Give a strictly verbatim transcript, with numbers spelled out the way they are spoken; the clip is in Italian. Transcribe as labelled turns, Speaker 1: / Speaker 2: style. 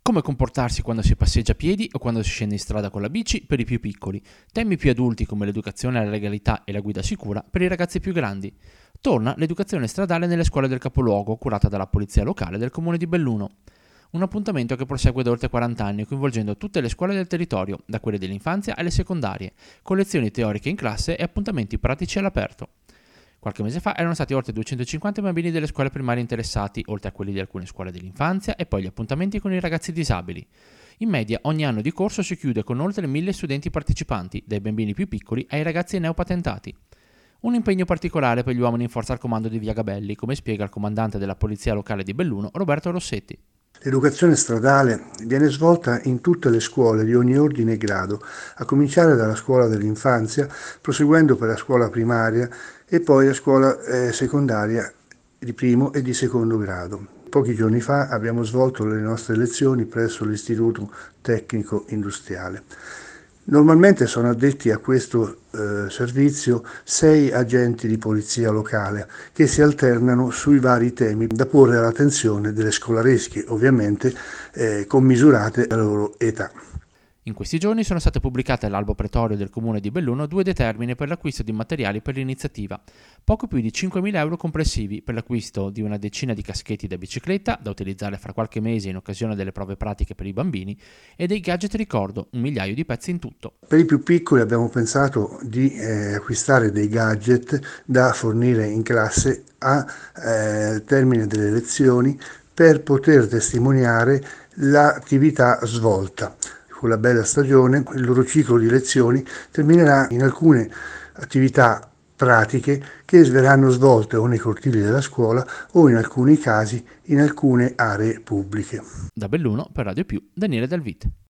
Speaker 1: Come comportarsi quando si passeggia a piedi o quando si scende in strada con la bici per i più piccoli. Temi più adulti come l'educazione alla legalità e la guida sicura per i ragazzi più grandi. Torna l'educazione stradale nelle scuole del capoluogo, curata dalla polizia locale del comune di Belluno. Un appuntamento che prosegue da oltre quaranta anni, coinvolgendo tutte le scuole del territorio, da quelle dell'infanzia alle secondarie, con lezioni teoriche in classe e appuntamenti pratici all'aperto. Qualche mese fa erano stati oltre duecentocinquanta i bambini delle scuole primarie interessati, oltre a quelli di alcune scuole dell'infanzia e poi gli appuntamenti con i ragazzi disabili. In media ogni anno di corso si chiude con oltre mille studenti partecipanti, dai bambini più piccoli ai ragazzi neopatentati. Un impegno particolare per gli uomini in forza al comando di Via Gabelli, come spiega il comandante della polizia locale di Belluno, Roberto Rossetti.
Speaker 2: L'educazione stradale viene svolta in tutte le scuole di ogni ordine e grado, a cominciare dalla scuola dell'infanzia, proseguendo per la scuola primaria e poi la scuola eh, secondaria di primo e di secondo grado. Pochi giorni fa abbiamo svolto le nostre lezioni presso l'Istituto Tecnico Industriale. Normalmente sono addetti a questo eh, servizio sei agenti di polizia locale che si alternano sui vari temi da porre all'attenzione delle scolaresche, ovviamente eh, commisurate alla loro età.
Speaker 1: In questi giorni sono state pubblicate all'albo pretorio del comune di Belluno due determine per l'acquisto di materiali per l'iniziativa, poco più di cinquemila euro complessivi per l'acquisto di una decina di caschetti da bicicletta, da utilizzare fra qualche mese in occasione delle prove pratiche per i bambini, e dei gadget ricordo, un migliaio di pezzi in tutto.
Speaker 2: Per i più piccoli abbiamo pensato di eh, acquistare dei gadget da fornire in classe a eh, termine delle lezioni per poter testimoniare l'attività svolta. Con la bella stagione, il loro ciclo di lezioni terminerà in alcune attività pratiche che verranno svolte o nei cortili della scuola o in alcuni casi in alcune aree pubbliche.
Speaker 1: Da Belluno per Radio Più, Daniele Dalvit.